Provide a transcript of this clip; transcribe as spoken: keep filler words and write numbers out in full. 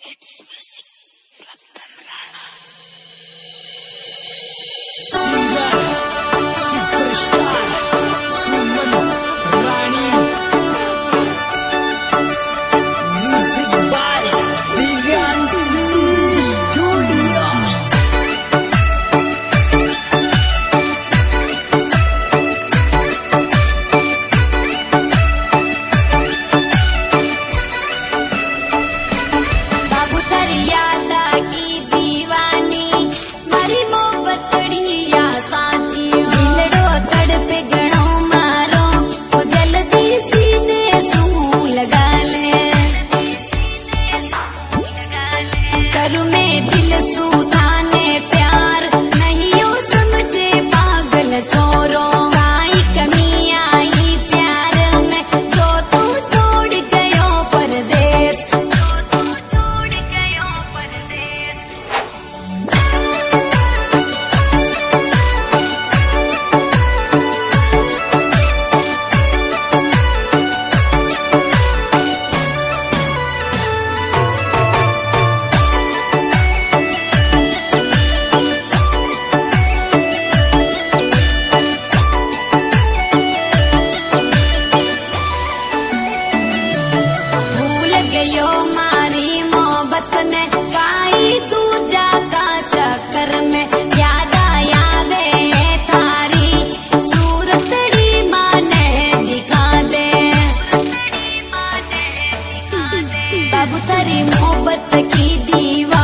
It's music, Ratan Rana. Singer, superstar, Suman Rani. Music by Divyanshi Studio. बाबू तेरी यादा की दीवानी मारी मोहब्बतड़िया साथी दिलड़ो तड़पे गणो मारो ओ जल्दी सीने सू लगा ले करू में दिल सू थाने प्यार नहीं यो समझे पागल चोरो काई कमी आई प्यार में जो तू छोड़ गयो परदेस भूल गयो मारी मोहब्बत ने पाई तू जाता चक्कर में याद आया वे थारी सूरतड़ी माने दिखा दे बाबू तेरी मोहब्बत की दीवार